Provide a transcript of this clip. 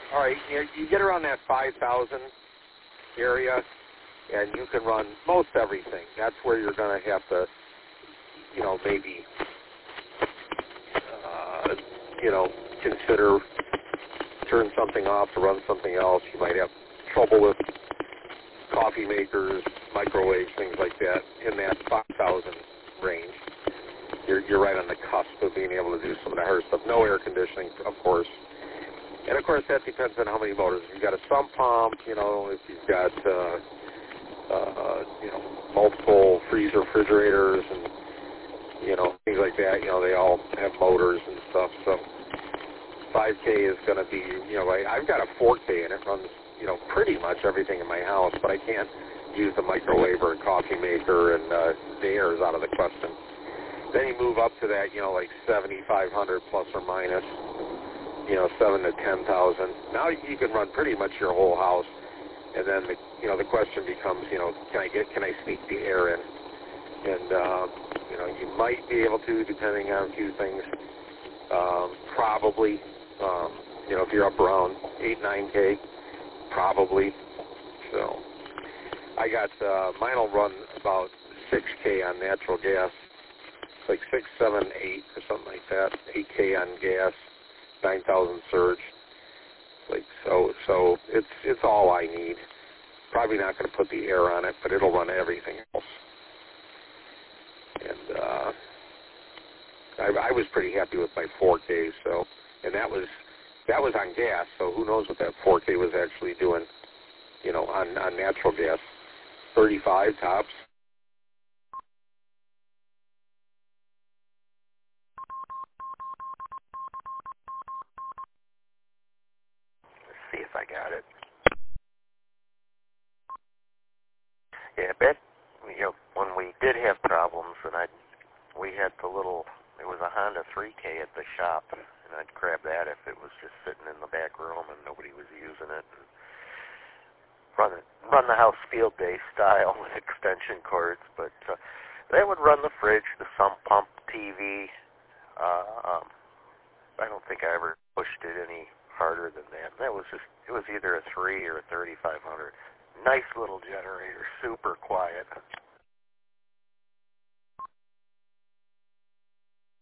all right, you get around that 5,000 area, and you can run most everything. That's where you're going to have to, maybe, consider turn something off to run something else. You might have trouble with coffee makers, microwaves, things like that in that 5,000 range. You're right on the cusp of being able to do some of the harder stuff. No air conditioning, of course. And, of course, that depends on how many motors. If you've got a sump pump, if you've got, multiple freezer refrigerators and, things like that, they all have motors and stuff. So 5K is going to be, I've got a 4K and it runs, pretty much everything in my house, but I can't use the microwave or a coffee maker, and the air is out of the question. Then you move up to that, like 7,500 plus or minus, 7 to 10,000. Now you can run pretty much your whole house, and then the question becomes, can I sneak the air in? And you might be able to, depending on a few things. Probably, if you're up around 8, 9K, probably. So I got mine will run about 6K on natural gas, like 6, 7, 8 or something like that. 8K on gas, 9,000 surge. Like so it's all I need. Probably not going to put the air on it, but it'll run everything else. And I was pretty happy with my 4K. So, and that was on gas. So who knows what that 4K was actually doing? On natural gas, 35 tops. Let's see if I got it. Yeah, I bet, when we did have problems, and we had it was a Honda 3K at the shop, and I'd grab that if it was just sitting in the back room and nobody was using it. And run the house field day style with extension cords, but that would run the fridge, the sump pump, TV. I don't think I ever pushed it any harder than that. It was either a 3 or a 3500. Nice little generator, super quiet.